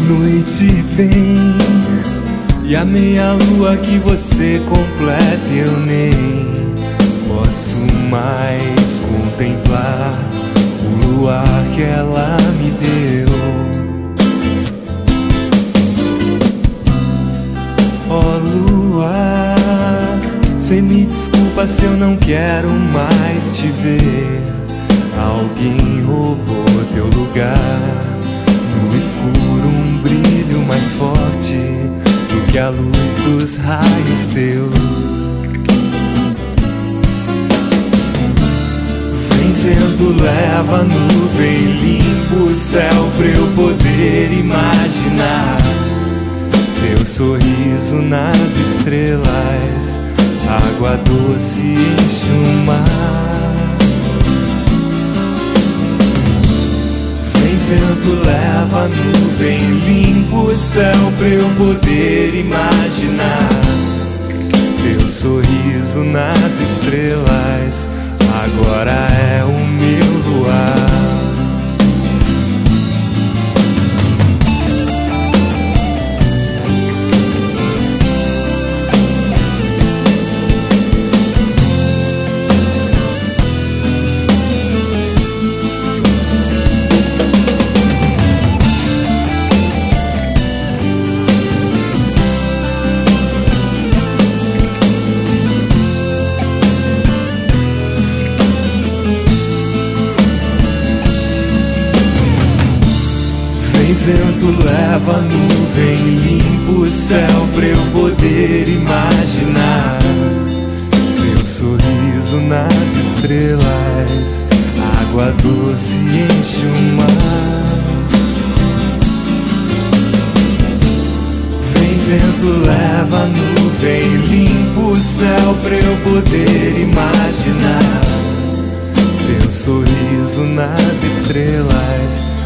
Noite vem e a meia-lua que você completa eu nem posso mais contemplar o luar que ela me deu. Ó lua, cê me desculpa se eu não quero mais te ver. Alguém roubou teu lugar. No escuro um brilho mais forte do que a luz dos raios teus. Vem vento, leva a nuvem, limpa o céu pra eu poder imaginar teu sorriso nas estrelas, água doce enche o mar. Vento, leva a nuvem, limpa o céu pra eu poder imaginar teu sorriso nas estrelas, agora é o meu luar. Vento, leva a nuvem, limpa o céu pra eu poder imaginar teu sorriso nas estrelas, água doce enche o mar. Vem vento, leva a nuvem, limpa o céu pra eu poder imaginar teu sorriso nas estrelas,